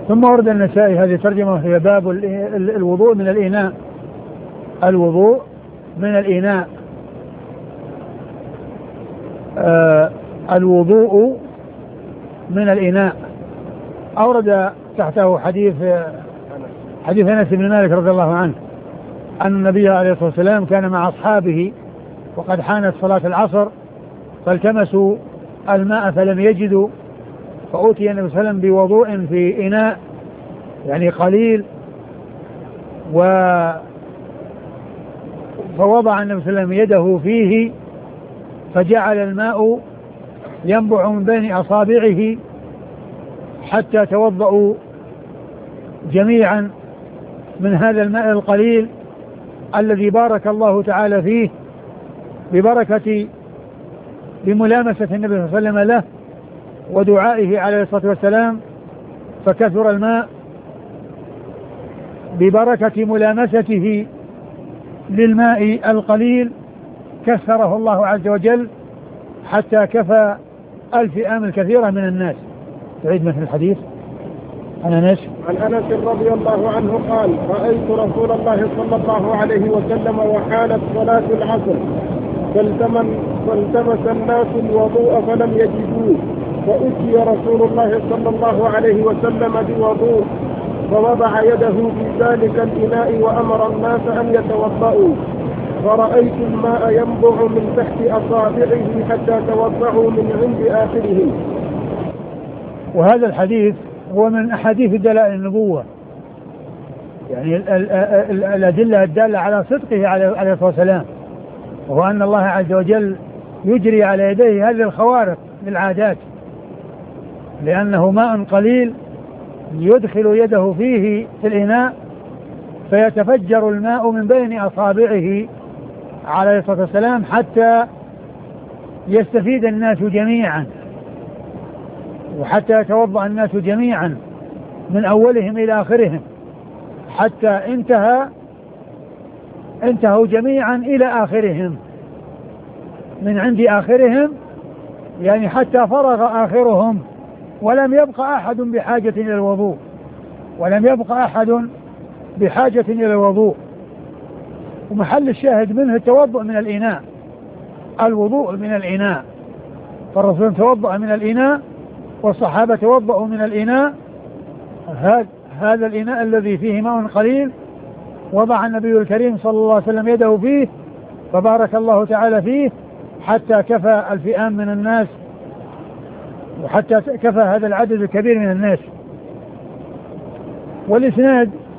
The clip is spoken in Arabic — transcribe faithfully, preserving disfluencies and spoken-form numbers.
ثم ورد النسائي هذه الترجمة هي باب الوضوء من الإناء. الوضوء من الإناء. آه الوضوء من الإناء. أورد تحته حديث حديث أنس بن مالك رضي الله عنه أن النبي عليه الصلاة والسلام كان مع أصحابه وقد حانت صلاة العصر فالتمسوا الماء فلم يجدوا، فأوتي النبي صلى الله عليه وسلم بوضوء في إناء يعني قليل، و فوضع النبي صلى الله عليه وسلم يده فيه فجعل الماء ينبع من بين أصابعه حتى توضأوا جميعا من هذا الماء القليل الذي بارك الله تعالى فيه ببركة بملامسة النبي صلى الله عليه وسلم له ودعائه عليه الصلاة والسلام، فكثر الماء ببركة ملامسته للماء القليل كثره الله عز وجل حتى كفى الفئام الكثيرة من الناس. تعيد مثل الحديث عن أنس. عن أنس رضي الله عنه قال: رأيت رسول الله صلى الله عليه وسلم وحانت صلاة العصر فالتمس الناس الوضوء فلم يجدوه، فأتي رسول الله صلى الله عليه وسلم بوضوء فوضع يده في ذلك الإناء وأمر الناس أن يتوضأوا، فرأيت الماء ينبع من تحت أصابعه حتى توضأوا من عند آخرهم. وهذا الحديث هو من أحاديث دلائل النبوة، يعني الأدلة الدالة على صدقه عليه الصلاة والسلام، وهو أن الله عز وجل يجري على يديه هذه الخوارق للعادات، لأنه ماء قليل يدخل يده فيه في الإناء فيتفجر الماء من بين أصابعه عليه الصلاة والسلام حتى يستفيد الناس جميعا، وحتى يتوضأ الناس جميعا من أولهم إلى آخرهم، حتى انتهى انتهوا جميعا إلى آخرهم، من عند آخرهم يعني حتى فرغ آخرهم، ولم يبقى أحد بحاجة إلى الوضوء ولم يبقى أحد بحاجة إلى الوضوء. ومحل الشاهد منه التوضؤ من الإناء، الوضوء من الإناء، فالرسول توضأ من الإناء والصحابة توضأوا من الإناء، هذا الإناء الذي فيه ماء قليل وضع النبي الكريم صلى الله عليه وسلم يده فيه فبارك الله تعالى فيه حتى كفى الفئام من الناس، وحتى كفى هذا العدد الكبير من الناس. والإسناد